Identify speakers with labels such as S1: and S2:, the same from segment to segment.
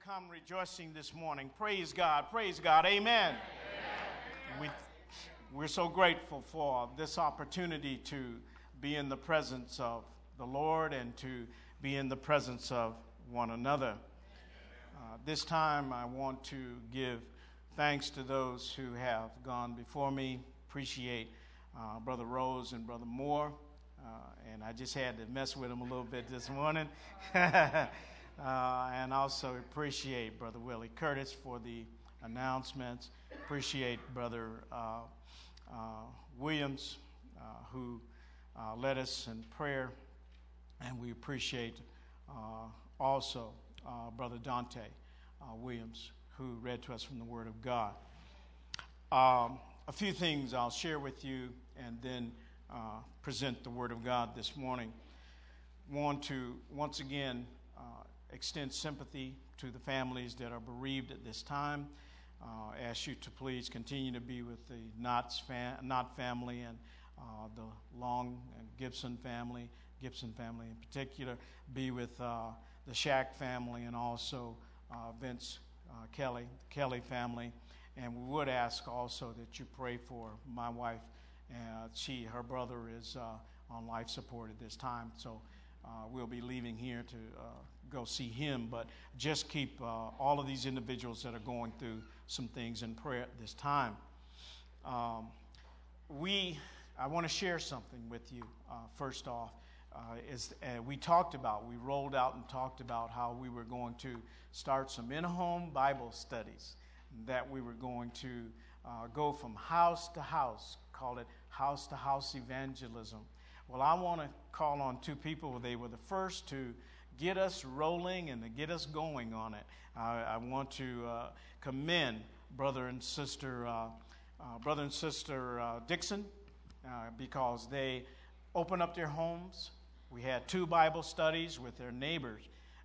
S1: come rejoicing this morning. Praise God, amen. We're so grateful for this opportunity to be in the presence of the Lord and to be in the presence of one another. This time I want to give thanks to those who have gone before me. Appreciate Brother Rose and Brother Moore, and I just had to mess with them a little bit this morning. And also appreciate Brother Willie Curtis for the announcements. Appreciate Brother Williams, who led us in prayer. And we appreciate also Brother Dante Williams, who read to us from the Word of God. A few things I'll share with you and then present the Word of God this morning. Want to once again extend sympathy to the families that are bereaved at this time. Ask you to please continue to be with the Knott family and the Long and Gibson family in particular. Be with the Shack family and also Vince Kelly, the Kelly family. And we would ask also that you pray for my wife. Her brother is on life support at this time, so we'll be leaving here to go see him. But just keep all of these individuals that are going through some things in prayer at this time. I want to share something with you. First off, we rolled out and talked about how we were going to start some in-home Bible studies, that we were going to go from house to house, call it house-to-house evangelism. Well, I want to call on two people. They were the first to get us rolling and to get us going on it. I want to commend Brother and Sister Dixon because they opened up their homes. We had 2 Bible studies with their neighbors,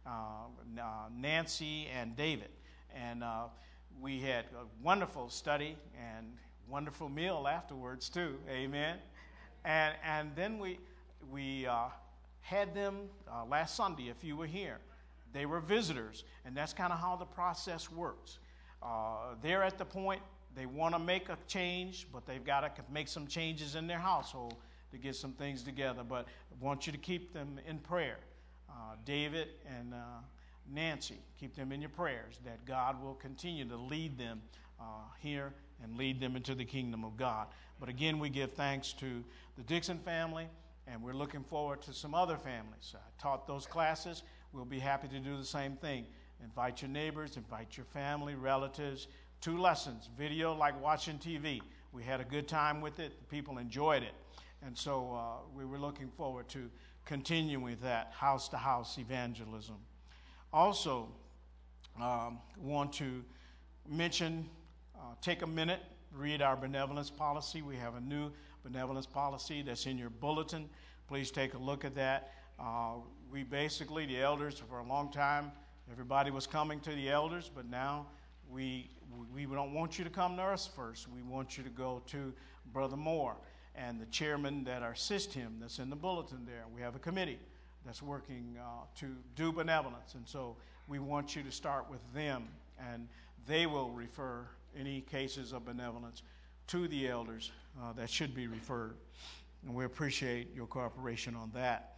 S1: Nancy and David, and we had a wonderful study and wonderful meal afterwards too. Amen. And then we had them last Sunday. If you were here, they were visitors, and that's kind of how the process works. They're at the point they want to make a change, but they've got to make some changes in their household to get some things together. But I want you to keep them in prayer. David and Nancy, keep them in your prayers, that God will continue to lead them here and lead them into the kingdom of God. But again, we give thanks to the Dixon family, and we're looking forward to some other families. I taught those classes. We'll be happy to do the same thing. Invite your neighbors, invite your family, relatives. 2 lessons, video like watching TV. We had a good time with it. People enjoyed it. And so we were looking forward to continuing with that house-to-house evangelism. Also, want to mention, take a minute, read our benevolence policy. We have a new benevolence policy that's in your bulletin. Please take a look at that. We basically, the elders, for a long time, everybody was coming to the elders, but now we don't want you to come to us first. We want you to go to Brother Moore and the chairman that assist him that's in the bulletin there. We have a committee that's working to do benevolence, and so we want you to start with them, and they will refer any cases of benevolence to the elders that should be referred, and we appreciate your cooperation on that.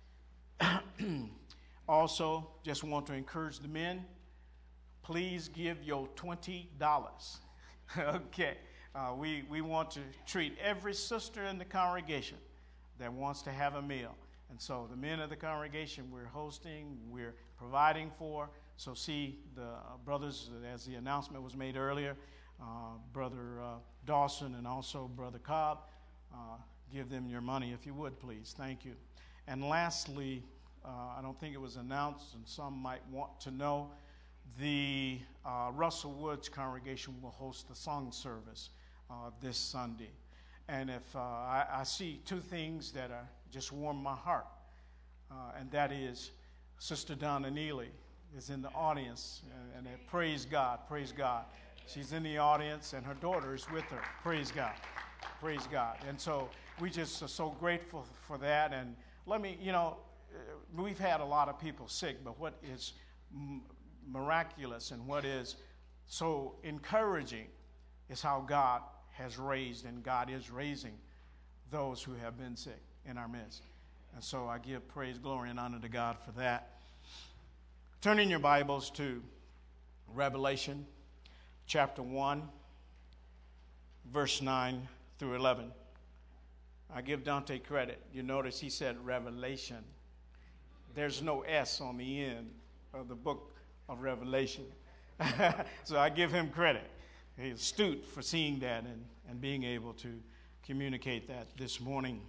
S1: Also, just want to encourage the men, please give your $20. Okay, we want to treat every sister in the congregation that wants to have a meal. And so the men of the congregation we're hosting, we're providing for. So see the brothers, as the announcement was made earlier, Brother Dawson and also Brother Cobb, give them your money if you would, please. Thank you. And lastly, I don't think it was announced, and some might want to know, the Russell Woods congregation will host the song service this Sunday. And if I see 2 things that are just warm my heart, and that is Sister Donna Neely is in the audience, and praise God. She's in the audience, and her daughter is with her. Praise God. And so we just are so grateful for that. And we've had a lot of people sick, but what is miraculous and what is so encouraging is how God has raised and God is raising those who have been sick in our midst. And so I give praise, glory, and honor to God for that. Turn in your Bibles to Revelation chapter 1, verse 9 through 11. I give Dante credit. You notice he said revelation. There's no S on the end of the book of Revelation. So I give him credit. He's astute for seeing that and being able to communicate that this morning.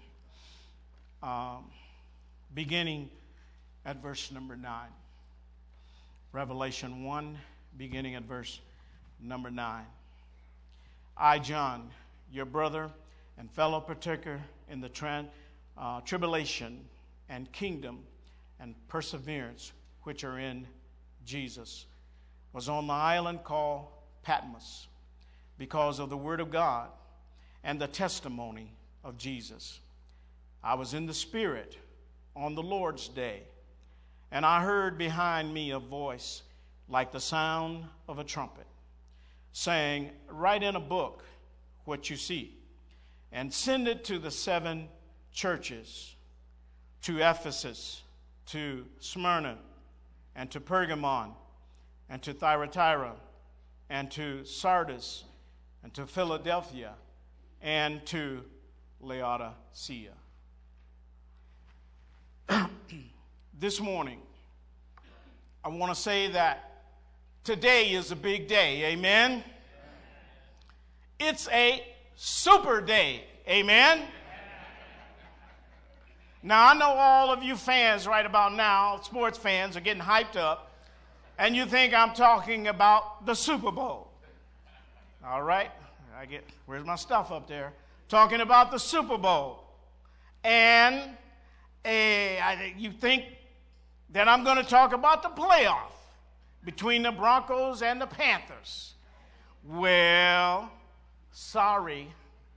S1: Beginning at verse number 9. Revelation 1, beginning at verse number 9. I, John, your brother and fellow partaker in the tribulation and kingdom and perseverance which are in Jesus, was on the island called Patmos because of the word of God and the testimony of Jesus. I was in the Spirit on the Lord's day, and I heard behind me a voice like the sound of a trumpet, saying, write in a book what you see, and send it to the 7 churches, to Ephesus, to Smyrna, and to Pergamon, and to Thyatira, and to Sardis, and to Philadelphia, and to Laodicea. This morning, I want to say that today is a big day, amen? It's a super day, amen? Now, I know all of you fans right about now, sports fans, are getting hyped up, and you think I'm talking about the Super Bowl. All right? Where's my stuff up there? Talking about the Super Bowl. And you think that I'm going to talk about the playoff between the Broncos and the Panthers. Well, sorry.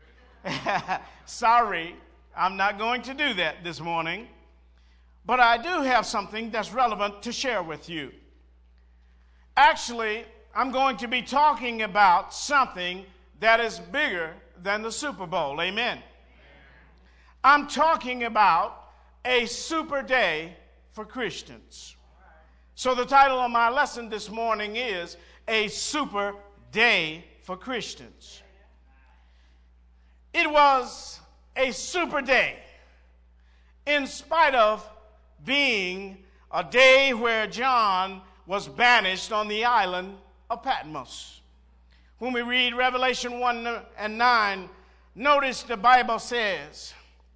S1: Sorry, I'm not going to do that this morning. But I do have something that's relevant to share with you. Actually, I'm going to be talking about something that is bigger than the Super Bowl. Amen. I'm talking about a super day for Christians. So the title of my lesson this morning is A Super Day for Christians. It was a super day in spite of being a day where John was banished on the island of Patmos. When we read Revelation 1 and 9, notice the Bible says,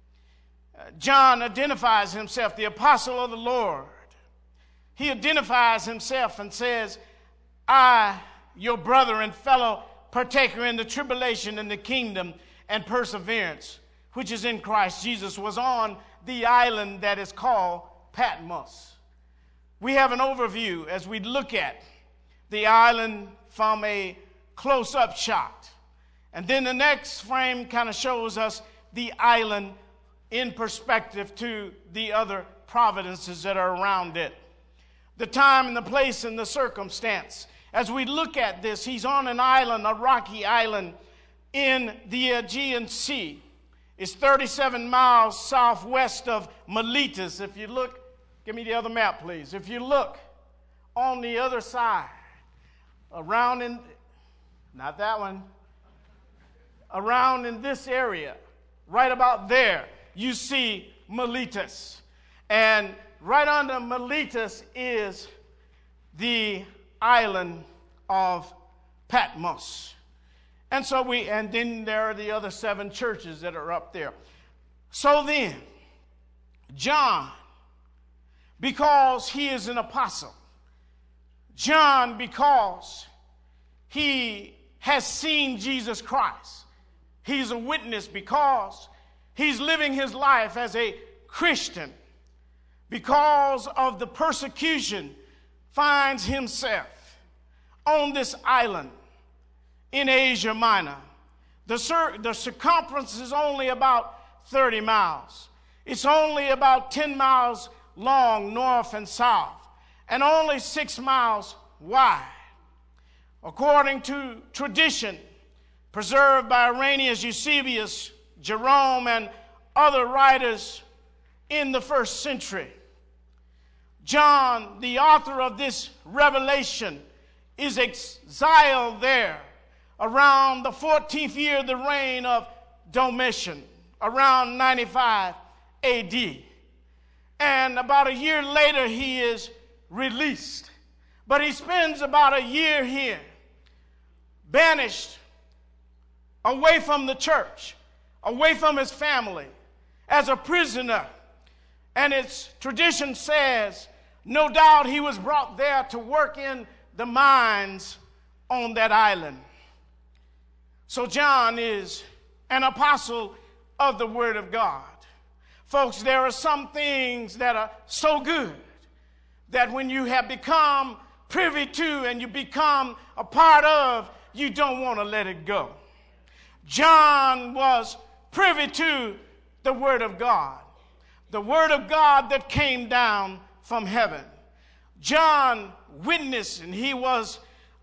S1: John identifies himself, the apostle of the Lord. He identifies himself and says, I, your brother and fellow partaker in the tribulation and the kingdom and perseverance, which is in Christ Jesus, was on the island that is called Patmos. We have an overview as we look at the island from a close-up shot. And then the next frame kind of shows us the island in perspective to the other providences that are around it. The time and the place and the circumstance. As we look at this, he's on an island, a rocky island in the Aegean Sea. It's 37 miles southwest of Miletus. If you look, give me the other map, please. If you look on the other side, around in, not that one, around in this area, right about there, you see Miletus. And right under Miletus is the island of Patmos. And then there are the other 7 churches that are up there. So then, John, because he is an apostle, John, because he has seen Jesus Christ, he's a witness because he's living his life as a Christian, because of the persecution, finds himself on this island in Asia Minor. The circumference is only about 30 miles. It's only about 10 miles long north and south, and only 6 miles wide. According to tradition, preserved by Irenaeus, Eusebius, Jerome, and other writers in the first century, John, the author of this revelation, is exiled there around the 14th year of the reign of Domitian, around 95 AD. And about a year later, he is released. But he spends about a year here, banished away from the church, away from his family, as a prisoner. And its tradition says, no doubt he was brought there to work in the mines on that island. So John is an apostle of the Word of God. Folks, there are some things that are so good that when you have become privy to and you become a part of, you don't want to let it go. John was privy to the Word of God, the Word of God that came down from heaven. John witnessed, and he was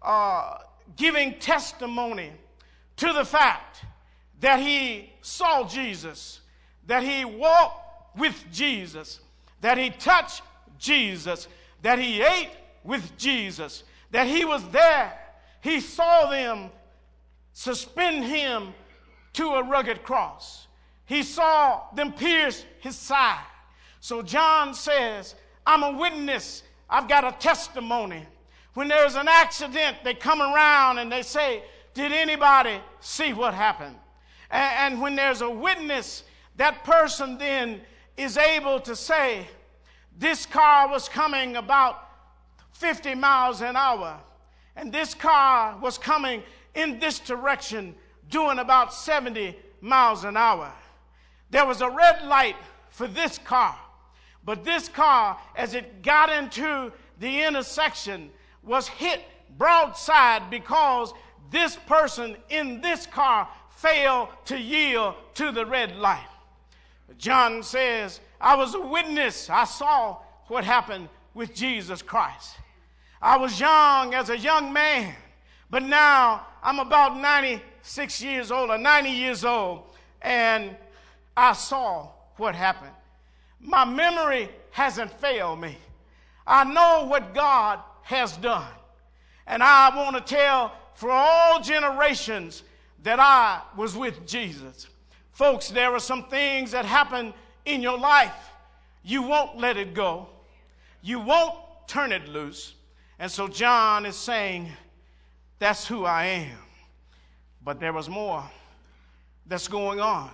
S1: giving testimony to the fact that he saw Jesus, that he walked with Jesus, that he touched Jesus, that he ate with Jesus, that he was there. He saw them suspend him to a rugged cross. He saw them pierce his side. So John says, I'm a witness. I've got a testimony. When there's an accident, they come around and they say, did anybody see what happened? And when there's a witness, that person then is able to say, this car was coming about 50 miles an hour, and this car was coming in this direction doing about 70 miles an hour. There was a red light for this car, but this car, as it got into the intersection, was hit broadside because this person in this car failed to yield to the red light. John says, I was a witness. I saw what happened with Jesus Christ. I was young as a young man, but now I'm about 96 years old or 90 years old, and I saw what happened. My memory hasn't failed me. I know what God has done, and I want to tell for all generations that I was with Jesus. Folks, there are some things that happen in your life. You won't let it go. You won't turn it loose. And so John is saying, that's who I am. But there was more that's going on.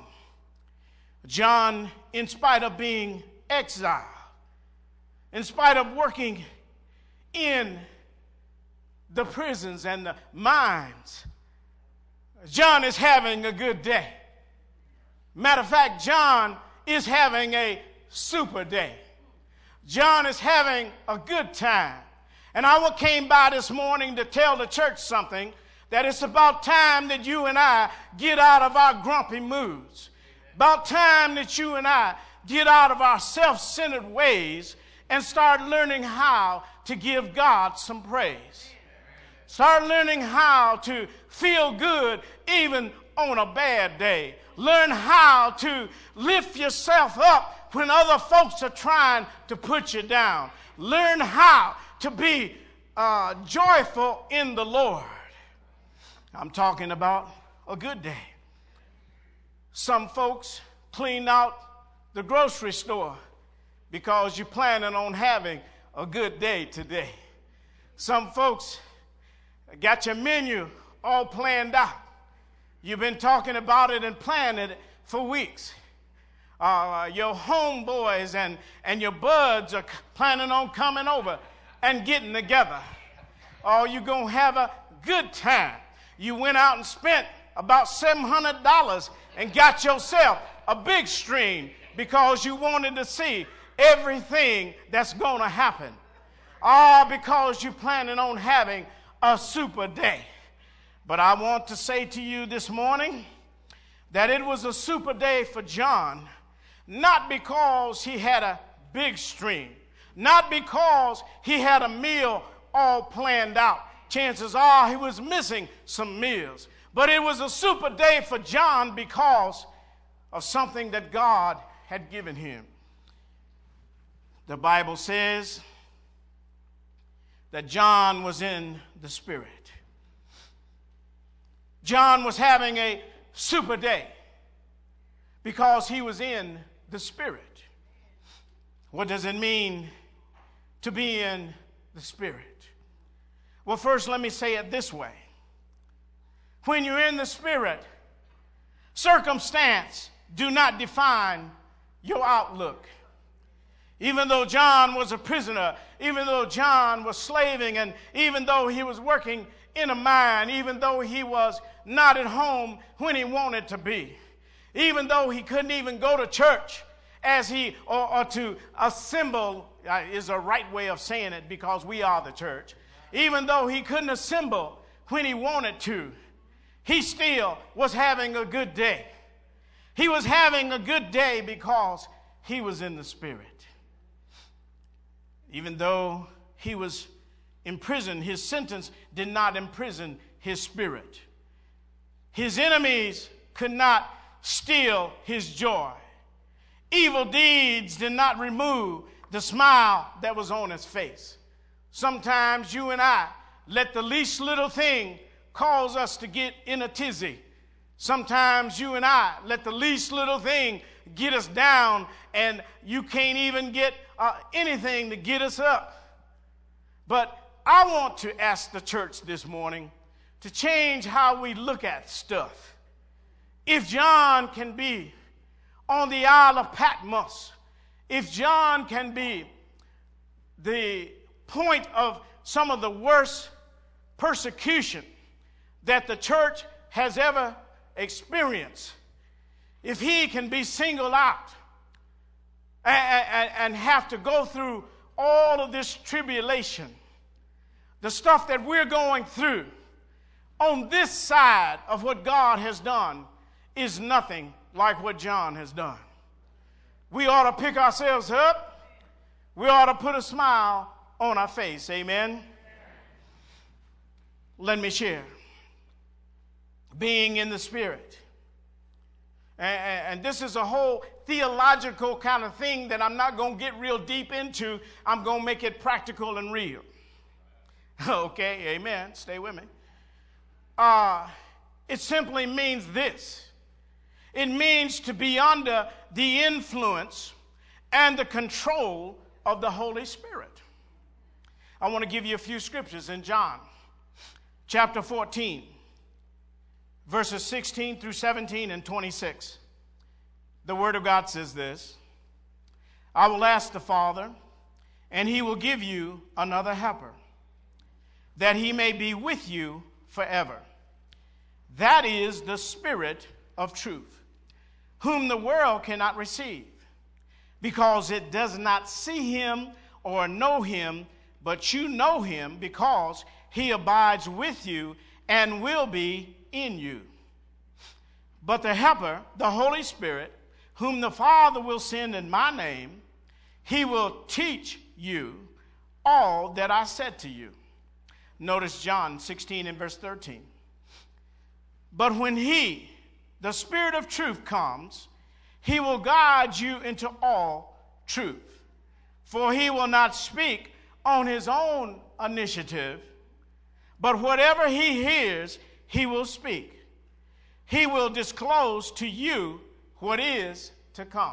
S1: John, in spite of being exiled, in spite of working in the prisons and the mines, John is having a good day. Matter of fact, John is having a super day. John is having a good time. And I came by this morning to tell the church something, that it's about time that you and I get out of our grumpy moods. About time that you and I get out of our self-centered ways and start learning how to give God some praise. Start learning how to feel good even on a bad day. Learn how to lift yourself up when other folks are trying to put you down. Learn how to be joyful in the Lord. I'm talking about a good day. Some folks clean out the grocery store because you're planning on having a good day today. Some folks got your menu all planned out. You've been talking about it and planning it for weeks. Your homeboys and your buds are planning on coming over and getting together. Oh, you're going to have a good time. You went out and spent about $700 and got yourself a big stream because you wanted to see everything that's going to happen. All because you're planning on having a super day. But I want to say to you this morning that it was a super day for John, not because he had a big stream, not because he had a meal all planned out. Chances are he was missing some meals. But it was a super day for John because of something that God had given him. The Bible says that John was in the Spirit. John was having a super day because he was in the Spirit. What does it mean to be in the Spirit? Well, first let me say it this way. When you're in the Spirit, circumstance do not define your outlook. Even though John was a prisoner, even though John was slaving, and even though he was working in a mine, even though he was not at home when he wanted to be, even though he couldn't even go to church or to assemble is a right way of saying it because we are the church. Even though he couldn't assemble when he wanted to, he still was having a good day. He was having a good day because he was in the Spirit. Even though he was imprisoned, his sentence did not imprison his spirit. His enemies could not steal his joy. Evil deeds did not remove the smile that was on his face. Sometimes you and I let the least little thing cause us to get in a tizzy. Sometimes you and I let the least little thing get us down, and you can't even get anything to get us up. But I want to ask the church this morning to change how we look at stuff. If John can be on the Isle of Patmos, if John can be the point of some of the worst persecution that the church has ever experienced, if he can be singled out and have to go through all of this tribulation, the stuff that we're going through on this side of what God has done is nothing like what John has done. We ought to pick ourselves up. We ought to put a smile on our face. Amen. Let me share. Being in the Spirit. And this is a whole theological kind of thing that I'm not going to get real deep into. I'm going to make it practical and real. Okay, amen. Stay with me. It simply means this. It means to be under the influence and the control of the Holy Spirit. I want to give you a few scriptures in John chapter 14, verses 16 through 17 and 26. The Word of God says this: I will ask the Father, and he will give you another helper, that he may be with you forever. That is the Spirit of truth, whom the world cannot receive, because it does not see him or know him, but you know him, because he abides with you and will be in you. But the Helper, the Holy Spirit, whom the Father will send in my name, he will teach you all that I said to you. Notice John 16 and verse 13. But when he, the Spirit of truth, comes, he will guide you into all truth. For he will not speak on his own initiative, but whatever he hears, he will speak. He will disclose to you what is to come.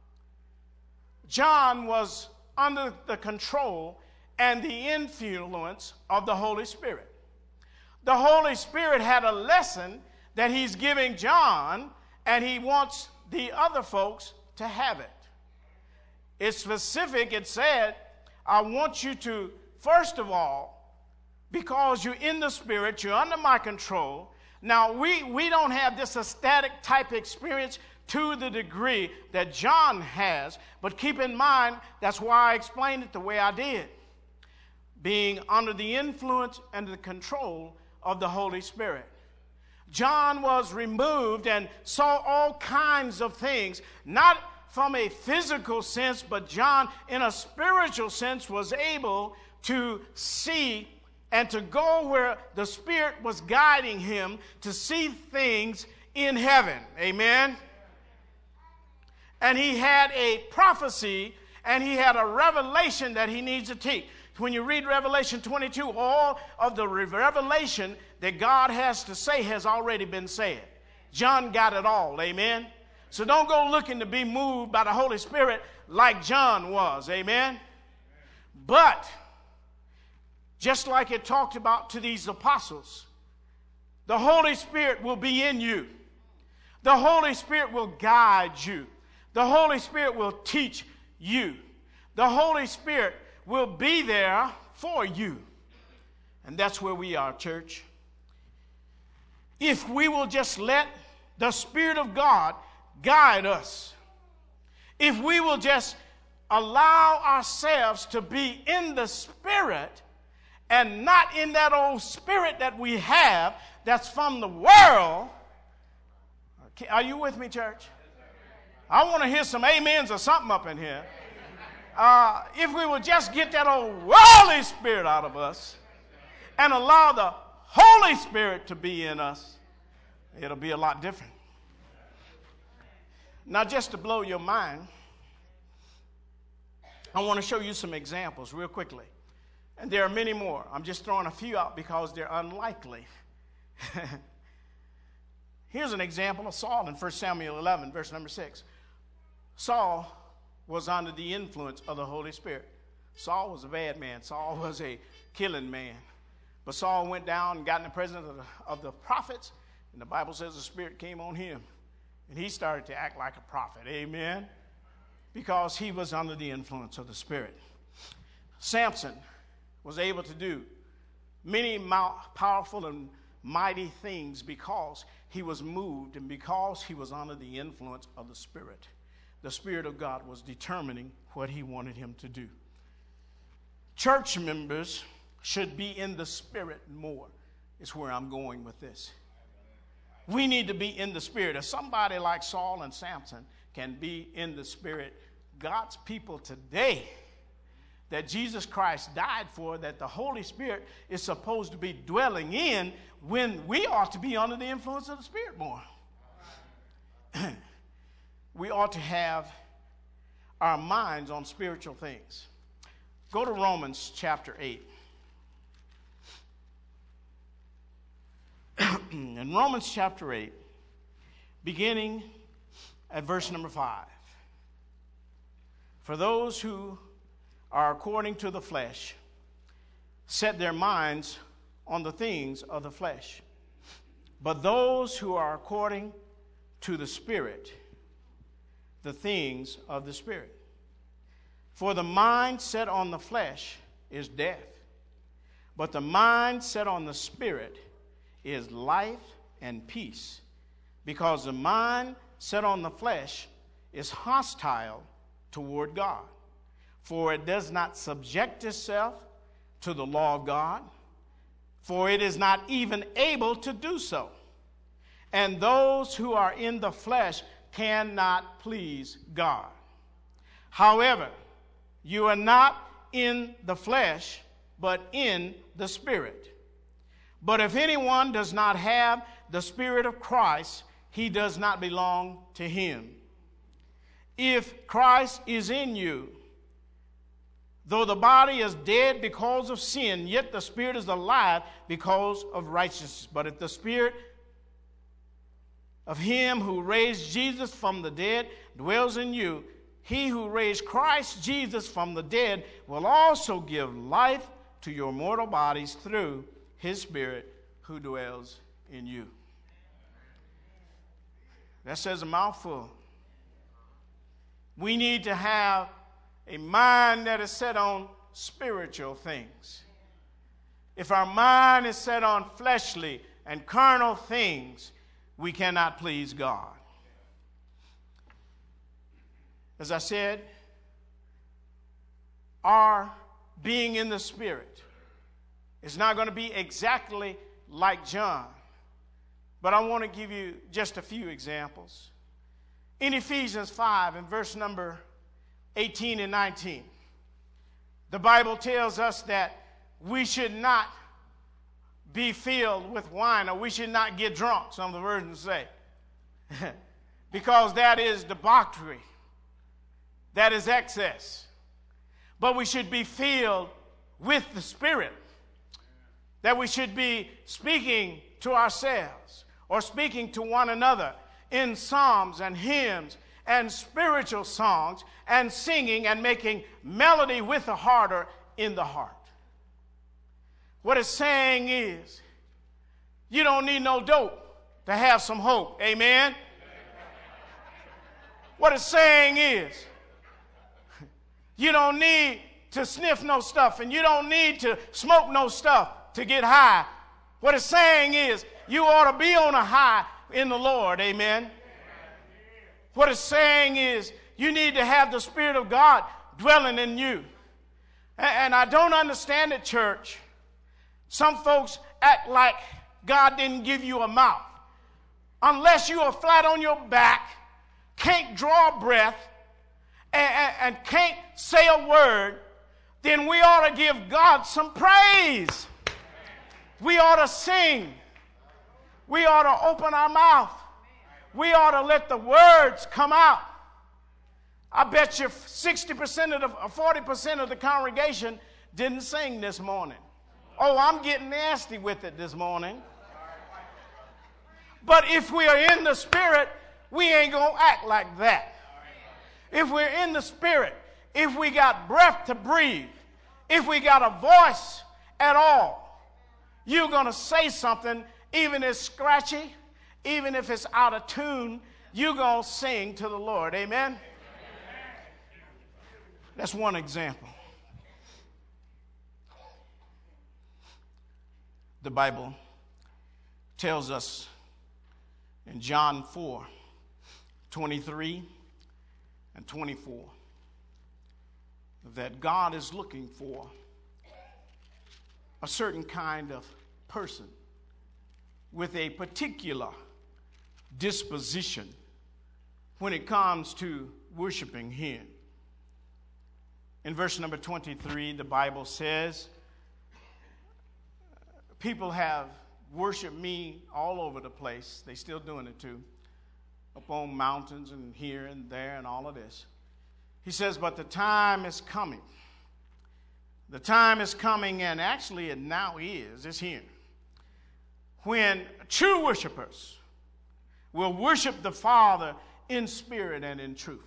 S1: John was under the control and the influence of the Holy Spirit. The Holy Spirit had a lesson that he's giving John, and he wants the other folks to have it. It's specific. It said, I want you to, first of all, because you're in the Spirit, you're under my control. Now, we don't have this ecstatic type experience to the degree that John has, but keep in mind, that's why I explained it the way I did. Being under the influence and the control of the Holy Spirit. John was removed and saw all kinds of things, not from a physical sense, but John, in a spiritual sense, was able to see and to go where the Spirit was guiding him to see things in heaven. Amen? And he had a prophecy and he had a revelation that he needs to teach. When you read Revelation 22, all of the revelation that God has to say has already been said. John got it all. Amen? So don't go looking to be moved by the Holy Spirit like John was. Amen? But just like it talked about to these apostles, the Holy Spirit will be in you. The Holy Spirit will guide you. The Holy Spirit will teach you. The Holy Spirit will be there for you. And that's where we are, church. If we will just let the Spirit of God guide us, if we will just allow ourselves to be in the Spirit and not in that old spirit that we have that's from the world. Are you with me, church? I want to hear some amens or something up in here. If we would just get that old worldly spirit out of us and allow the Holy Spirit to be in us, it'll be a lot different. Now, just to blow your mind, I want to show you some examples real quickly. And there are many more. I'm just throwing a few out because they're unlikely. Here's an example of Saul in 1 Samuel 11, verse number 6. Saul was under the influence of the Holy Spirit. Saul was a bad man. Saul was a killing man. But Saul went down and got in the presence of the prophets, and the Bible says the Spirit came on him, and he started to act like a prophet. Amen? Because he was under the influence of the Spirit. Samson was able to do many powerful and mighty things because he was moved and because he was under the influence of the Spirit. The Spirit of God was determining what he wanted him to do. Church members should be in the Spirit more, is where I'm going with this. We need to be in the Spirit. If somebody like Saul and Samson can be in the Spirit, God's people today that Jesus Christ died for, that the Holy Spirit is supposed to be dwelling in, when we ought to be under the influence of the Spirit more. We ought to have our minds on spiritual things. Go to Romans chapter 8. In Romans chapter 8, beginning at verse number 5. For those who are according to the flesh set their minds on the things of the flesh. But those who are according to the Spirit, the things of the Spirit. For the mind set on the flesh is death, but the mind set on the Spirit is life and peace, because the mind set on the flesh is hostile toward God. For it does not subject itself to the law of God, for it is not even able to do so. And those who are in the flesh cannot please God. However, you are not in the flesh, but in the Spirit. But if anyone does not have the Spirit of Christ, he does not belong to him. If Christ is in you, though the body is dead because of sin, yet the Spirit is alive because of righteousness. But if the Spirit of him who raised Jesus from the dead dwells in you, he who raised Christ Jesus from the dead will also give life to your mortal bodies through his Spirit who dwells in you. That says a mouthful. We need to have a mind that is set on spiritual things. If our mind is set on fleshly and carnal things, we cannot please God. As I said, our being in the Spirit is not going to be exactly like John, but I want to give you just a few examples. In Ephesians 5 and verse number 18 and 19, The Bible tells us that we should not be filled with wine, or we should not get drunk, some of the versions say, because that is debauchery. That is excess. But we should be filled with the Spirit. That we should be speaking to ourselves or speaking to one another in psalms and hymns and spiritual songs and singing and making melody with the heart or in the heart. What it's saying is, you don't need no dope to have some hope. Amen? What it's saying is, you don't need to sniff no stuff, and you don't need to smoke no stuff to get high. What it's saying is, you ought to be on a high in the Lord. Amen? What it's saying is, you need to have the Spirit of God dwelling in you. And I don't understand it, church. Some folks act like God didn't give you a mouth. Unless you are flat on your back, can't draw a breath, and can't say a word, then we ought to give God some praise. We ought to sing. We ought to open our mouth. We ought to let the words come out. I bet you 60% or 40% of the congregation didn't sing this morning. Oh, I'm getting nasty with it this morning. But if we are in the Spirit, we ain't going to act like that. If we're in the Spirit, if we got breath to breathe, if we got a voice at all, you're going to say something, even if it's scratchy, even if it's out of tune, you're going to sing to the Lord. Amen? That's one example. The Bible tells us in John 4:23 and 24 that God is looking for a certain kind of person with a particular disposition when it comes to worshiping Him. In verse number 23, the Bible says, people have worshiped me all over the place. They're still doing it too. Up on mountains and here and there and all of this. He says, but the time is coming. The time is coming, and actually it now is. It's here. When true worshipers will worship the Father in spirit and in truth.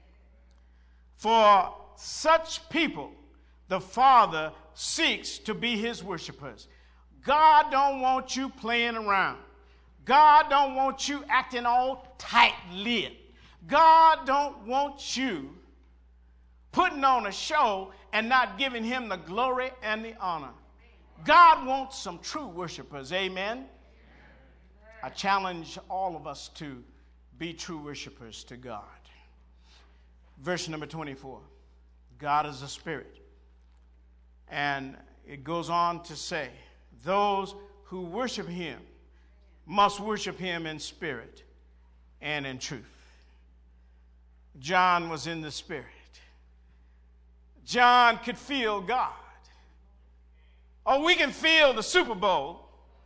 S1: For such people, the Father seeks to be His worshipers. God don't want you playing around. God don't want you acting all tight-lipped. God don't want you putting on a show and not giving Him the glory and the honor. God wants some true worshipers. Amen? I challenge all of us to be true worshipers to God. Verse number 24. God is a spirit. And it goes on to say, those who worship Him must worship Him in spirit and in truth. John was in the Spirit. John could feel God. Oh, we can feel the Super Bowl.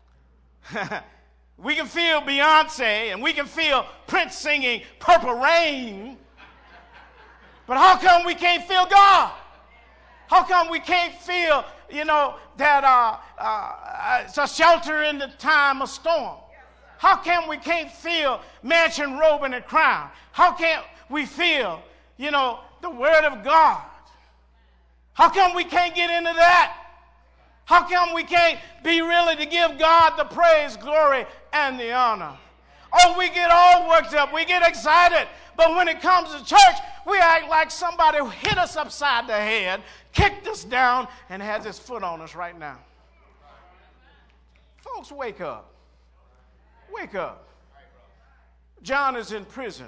S1: We can feel Beyonce, and we can feel Prince singing Purple Rain. But how come we can't feel God? How come we can't feel, that it's a shelter in the time of storm? How come we can't feel mansion, robe, and a crown? How can't we feel, the Word of God? How come we can't get into that? How come we can't be really to give God the praise, glory, and the honor? Oh, we get all worked up. We get excited. But when it comes to church, we act like somebody who hit us upside the head, kicked us down, and has his foot on us right now. Folks, wake up. Wake up. John is in prison.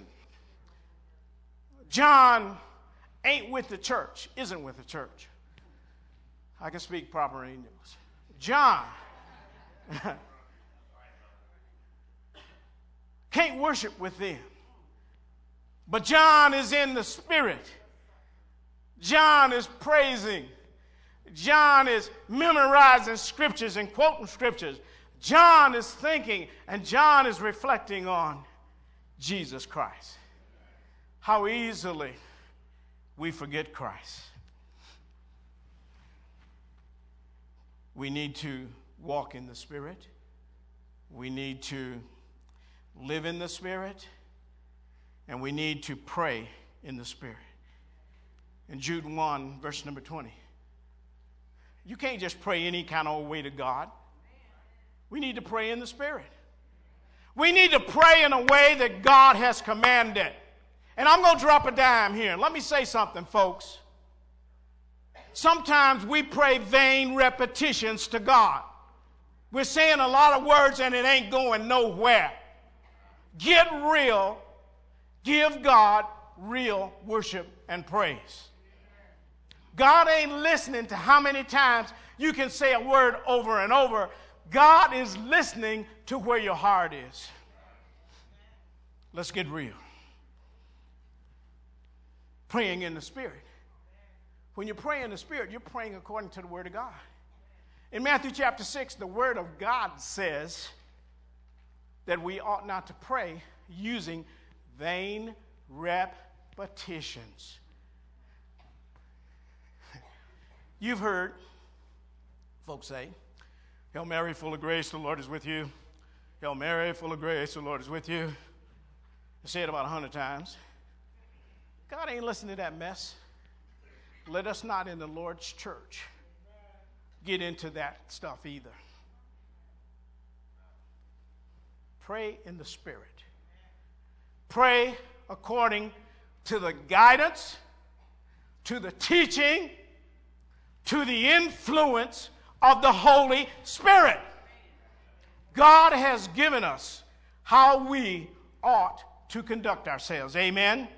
S1: John ain't with the church, isn't with the church. I can speak proper English. John can't worship with them. But John is in the Spirit. John is praising. John is memorizing scriptures and quoting scriptures. John is thinking and John is reflecting on Jesus Christ. How easily we forget Christ. We need to walk in the Spirit. We need to live in the Spirit. And we need to pray in the Spirit. In Jude 1, verse number 20. You can't just pray any kind of way to God. We need to pray in the Spirit. We need to pray in a way that God has commanded. And I'm going to drop a dime here. Let me say something, folks. Sometimes we pray vain repetitions to God. We're saying a lot of words and it ain't going nowhere. Get real. Give God real worship and praise. God ain't listening to how many times you can say a word over and over. God is listening to where your heart is. Let's get real. Praying in the Spirit. When you pray in the Spirit, you're praying according to the Word of God. In Matthew chapter 6, the Word of God says that we ought not to pray using vain repetitions. You've heard folks say, Hail Mary, full of grace, the Lord is with you. Hail Mary, full of grace, the Lord is with you. I say it about 100 times. God ain't listening to that mess. Let us not in the Lord's church get into that stuff either. Pray in the Spirit. Pray according to the guidance, to the teaching, to the influence of the Holy Spirit. God has given us how we ought to conduct ourselves. Amen?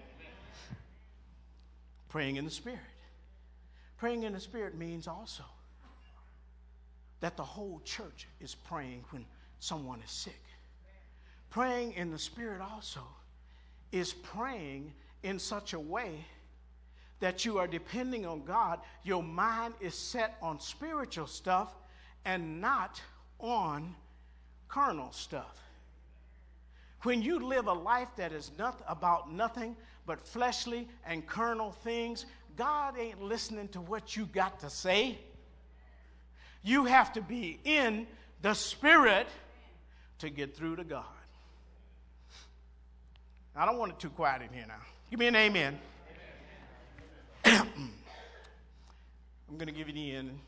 S1: Praying in the Spirit. Praying in the Spirit means also that the whole church is praying when someone is sick. Praying in the Spirit also is praying in such a way that you are depending on God. Your mind is set on spiritual stuff and not on carnal stuff. When you live a life that is not about nothing but fleshly and carnal things, God ain't listening to what you got to say. You have to be in the Spirit to get through to God. I don't want it too quiet in here now. Give me an amen. I'm going to give you the end.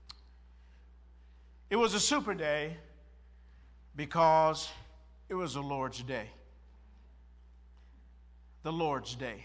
S1: It was a super day because it was the Lord's day. The Lord's day.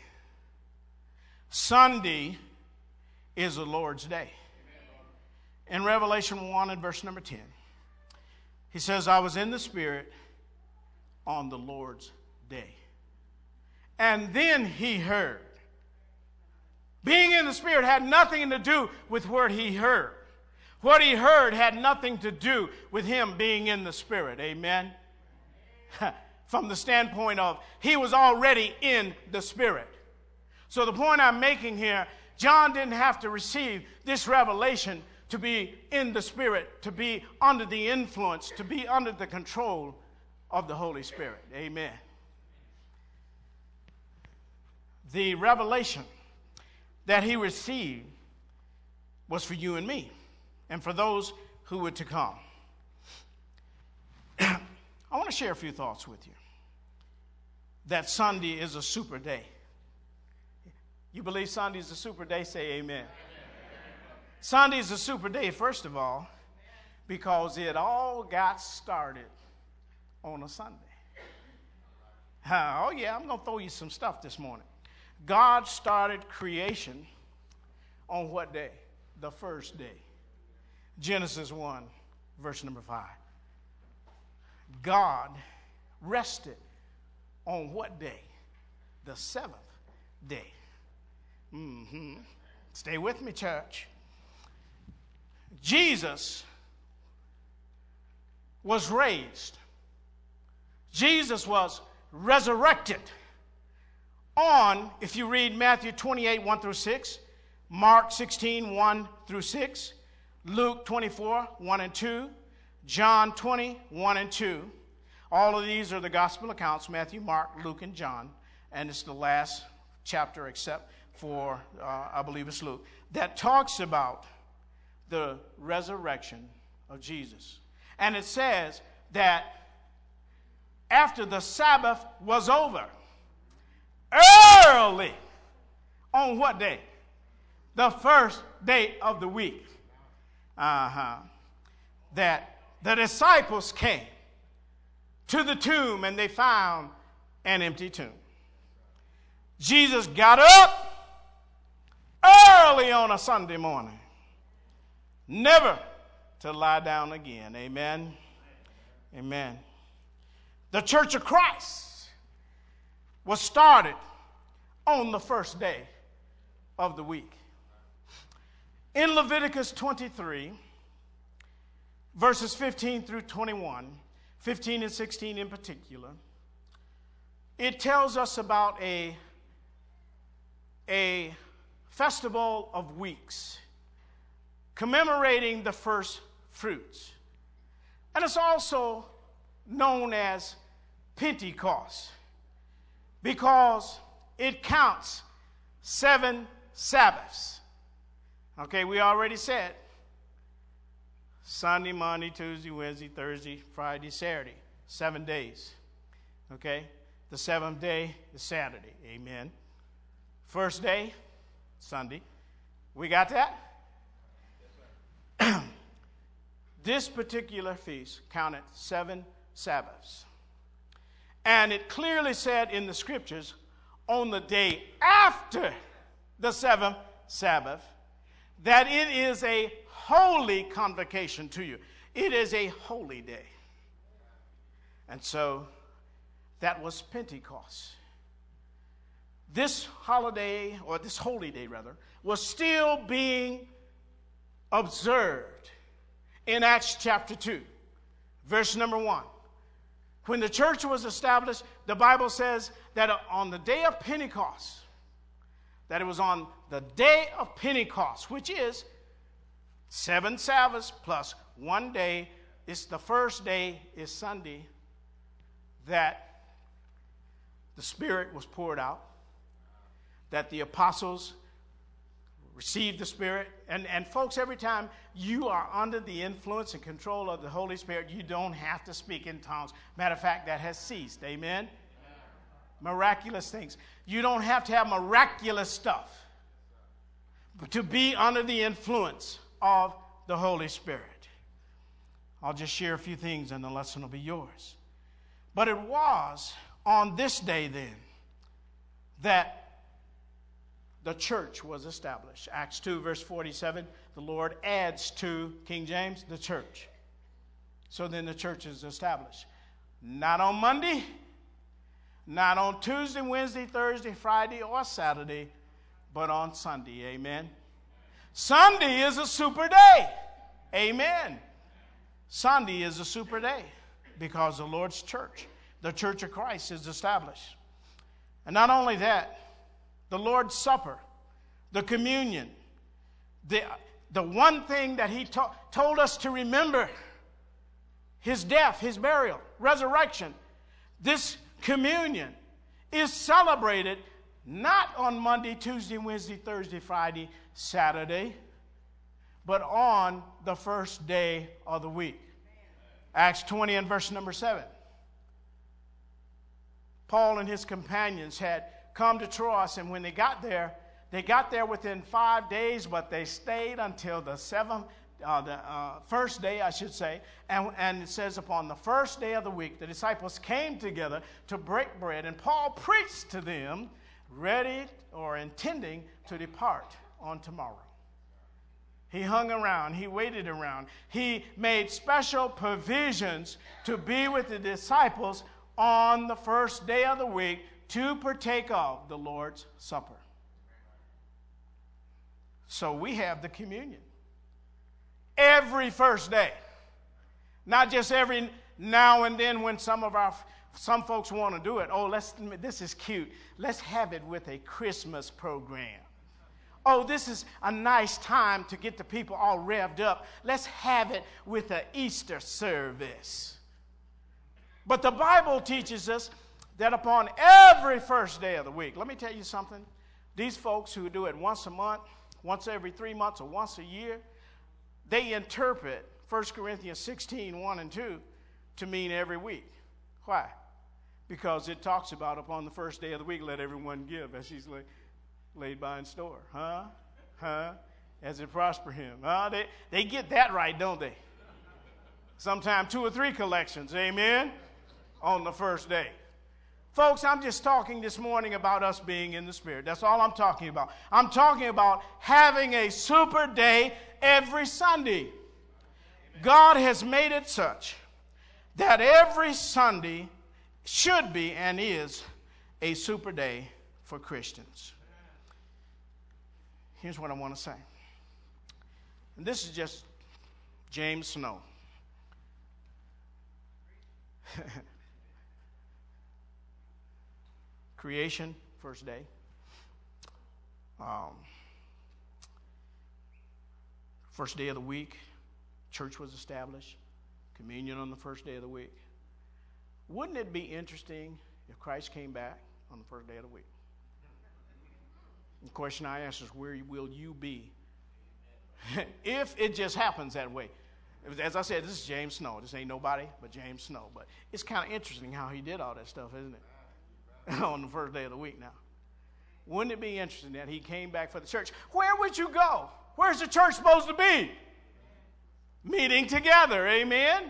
S1: Sunday is the Lord's day. In Revelation 1 and verse number 10, he says, I was in the Spirit on the Lord's day. And then he heard. Being in the Spirit had nothing to do with what he heard. What he heard had nothing to do with him being in the Spirit. Amen? From the standpoint of he was already in the Spirit. So the point I'm making here, John didn't have to receive this revelation to be in the Spirit, to be under the influence, to be under the control of the Holy Spirit. Amen. The revelation that he received was for you and me and for those who were to come. I want to share a few thoughts with you. That Sunday is a super day. You believe Sunday is a super day? Say amen. Sunday is a super day, first of all, because it all got started on a Sunday. Oh, yeah, I'm going to throw you some stuff this morning. God started creation on what day? The first day. Genesis 1, verse number 5. God rested on what day? The seventh day. Stay with me, church. Jesus was raised. Jesus was resurrected on, if you read Matthew 28, 1 through 6, Mark 16, 1 through 6, Luke 24, 1 and 2, John 20, 1 and 2. All of these are the gospel accounts, Matthew, Mark, Luke, and John. And it's the last chapter except for, I believe it's Luke, that talks about the resurrection of Jesus. And it says that after the Sabbath was over, early, on what day? The first day of the week. That the disciples came to the tomb and they found an empty tomb. Jesus got up early on a Sunday morning, never to lie down again. Amen. Amen. The Church of Christ was started on the first day of the week. In Leviticus 23, verses 15 through 21, 15 and 16 in particular, it tells us about a festival of weeks commemorating the first fruits. And it's also known as Pentecost because it counts 7 Sabbaths. Okay, we already said Sunday, Monday, Tuesday, Wednesday, Thursday, Friday, Saturday. 7 days. Okay, the 7th day is Saturday. Amen. First day, Sunday. We got that? This particular feast counted 7 Sabbaths. And it clearly said in the scriptures, on the day after the 7th Sabbath, that it is a holy convocation to you. It is a holy day. And so that was Pentecost. This holiday, or this holy day rather, was still being observed in Acts chapter 2, verse number 1. When the church was established, the Bible says that on the day of Pentecost, that it was on the day of Pentecost, which is 7 Sabbaths plus 1 day, it's the first day is Sunday, that the Spirit was poured out, that the apostles received the Spirit. And folks, every time you are under the influence and control of the Holy Spirit, you don't have to speak in tongues. Matter of fact, that has ceased. Amen? Miraculous things. You don't have to have miraculous stuff but to be under the influence of the Holy Spirit. I'll just share a few things and the lesson will be yours. But it was on this day then that the church was established. Acts 2 verse 47, the Lord adds to King James, the church. So then the church is established. Not on Monday, not on Tuesday, Wednesday, Thursday, Friday, or Saturday, but on Sunday. Amen. Sunday is a super day. Amen. Sunday is a super day because the Lord's church, the Church of Christ, is established. And not only that, the Lord's Supper, the communion, the one thing that he told us to remember, his death, his burial, resurrection. This communion is celebrated not on Monday, Tuesday, Wednesday, Thursday, Friday, Saturday, but on the first day of the week. Acts 20 and verse number 7. Paul and his companions had come to Troas, and when they got there within 5 days, but they stayed until the first day, I should say. And it says, upon the first day of the week, the disciples came together to break bread, and Paul preached to them, ready or intending to depart on tomorrow. He hung around. He waited around. He made special provisions to be with the disciples on the first day of the week to partake of the Lord's Supper. So we have the communion every first day, not just every now and then when some folks want to do it. Oh, this is cute. Let's have it with a Christmas program. Oh, this is a nice time to get the people all revved up. Let's have it with an Easter service. But the Bible teaches us that upon every first day of the week, let me tell you something. These folks who do it once a month, once every 3 months, or once a year, they interpret 1 Corinthians 16, 1 and 2 to mean every week. Why? Because it talks about upon the first day of the week, let everyone give as he's laid by in store. As it prosper him. They get that right, don't they? Sometimes 2 or 3 collections, amen, on the first day. Folks, I'm just talking this morning about us being in the Spirit. That's all I'm talking about. I'm talking about having a super day every Sunday. God has made it such that every Sunday should be and is a super day for Christians. Here's what I want to say. And this is just James Snow. Creation, first day. First day of the week, church was established. Communion on the first day of the week. Wouldn't it be interesting if Christ came back on the first day of the week? The question I ask is, where will you be if it just happens that way? As I said, this is James Snow. This ain't nobody but James Snow. But it's kind of interesting how he did all that stuff, isn't it? On the first day of the week now. Wouldn't it be interesting that he came back for the church? Where would you go? Where's the church supposed to be? Meeting together, amen?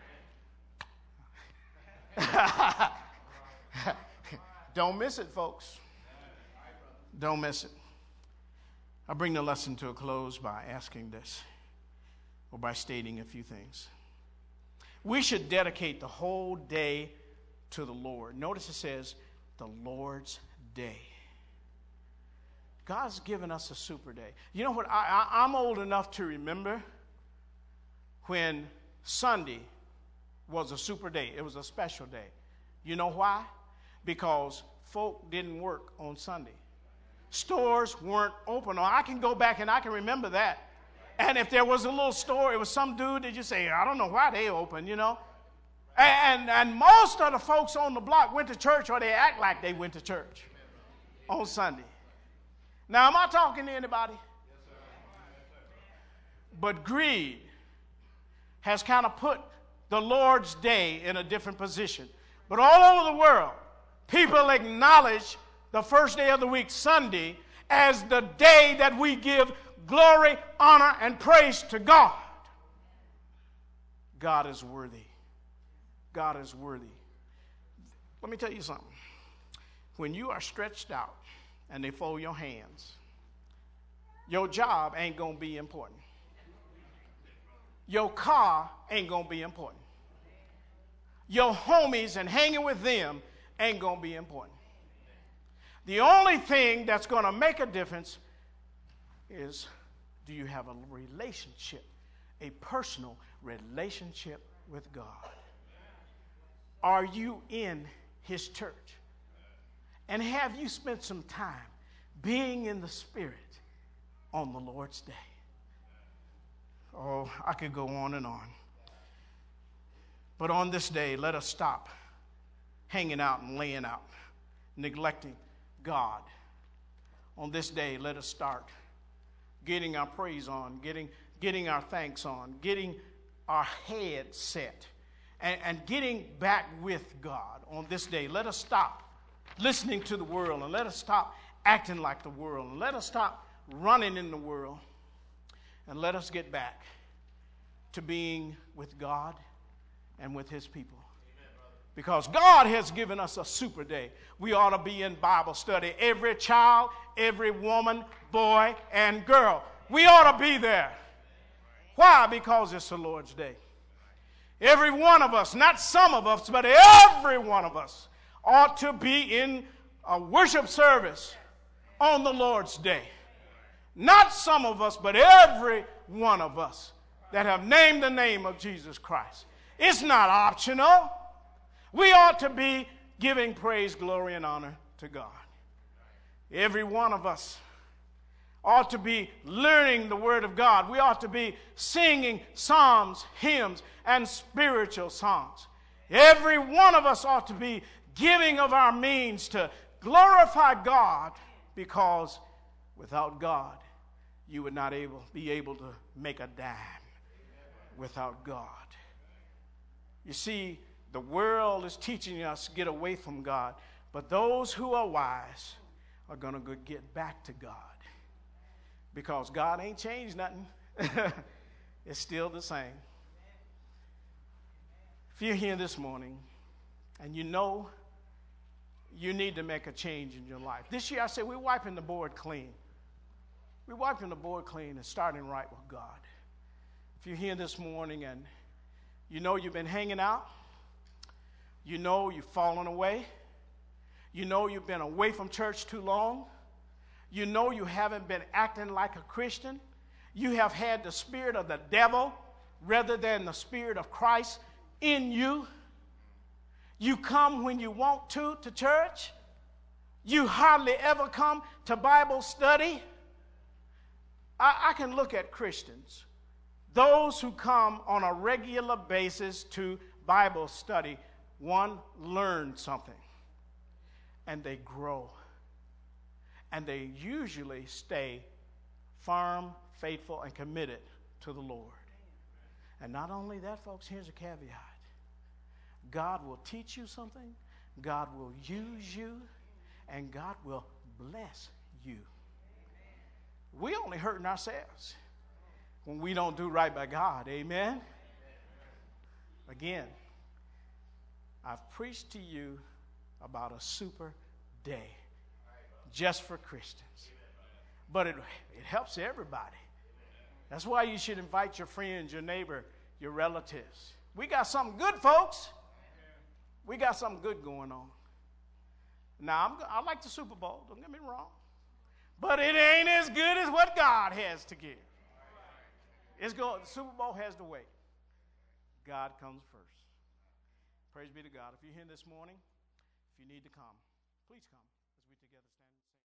S1: Don't miss it, folks. Don't miss it. I'll bring the lesson to a close by asking this, or by stating a few things. We should dedicate the whole day to the Lord. Notice it says, the Lord's day. God's given us a super day. You know what? I'm old enough to remember when Sunday was a super day. It was a special day. You know why? Because folk didn't work on Sunday. Stores weren't open. I can go back and I can remember that. And if there was a little store, it was some dude that you say, I don't know why they open, you know. And most of the folks on the block went to church, or they act like they went to church on Sunday. Now, am I talking to anybody? But greed has kind of put the Lord's day in a different position. But all over the world, people acknowledge the first day of the week, Sunday, as the day that we give glory, honor, and praise to God. God is worthy. God is worthy. Let me tell you something. When you are stretched out and they fold your hands, your job ain't going to be important. Your car ain't going to be important. Your homies and hanging with them ain't going to be important. The only thing that's going to make a difference is, do you have a relationship, a personal relationship with God? Are you in his church? And have you spent some time being in the Spirit on the Lord's day? Oh, I could go on and on. But on this day, let us stop hanging out and laying out, neglecting God. On this day, let us start getting our praise on, getting our thanks on, getting our head set, and getting back with God on this day. Let us stop listening to the world, and let us stop acting like the world, and let us stop running in the world, and let us get back to being with God and with his people. Because God has given us a super day. We ought to be in Bible study. Every child, every woman, boy, and girl. We ought to be there. Why? Because it's the Lord's day. Every one of us, not some of us, but every one of us ought to be in a worship service on the Lord's day. Not some of us, but every one of us that have named the name of Jesus Christ. It's not optional. We ought to be giving praise, glory, and honor to God. Every one of us ought to be learning the Word of God. We ought to be singing psalms, hymns, and spiritual songs. Every one of us ought to be giving of our means to glorify God, because without God, you would not be able to make a dime without God. You see, the world is teaching us to get away from God, but those who are wise are going to get back to God, because God ain't changed nothing. It's still the same. If you're here this morning and you know you need to make a change in your life. This year I said we're wiping the board clean. We're wiping the board clean and starting right with God. If you're here this morning and you know you've been hanging out, you know you've fallen away, you know you've been away from church too long, you know you haven't been acting like a Christian, you have had the spirit of the devil rather than the spirit of Christ in you. You come when you want to church. You hardly ever come to Bible study. I can look at Christians, those who come on a regular basis to Bible study. One, learn something, and they grow, and they usually stay firm, faithful, and committed to the Lord. And not only that, folks, here's a caveat. God will teach you something, God will use you, and God will bless you. We only hurting ourselves when we don't do right by God. Amen? Again, I've preached to you about a super day just for Christians. But it helps everybody. That's why you should invite your friends, your neighbor, your relatives. We got something good, folks. We got something good going on. Now, I like the Super Bowl, don't get me wrong. But it ain't as good as what God has to give. The Super Bowl has to wait. God comes first. Praise be to God. If you're here this morning, if you need to come, please come as we together stand.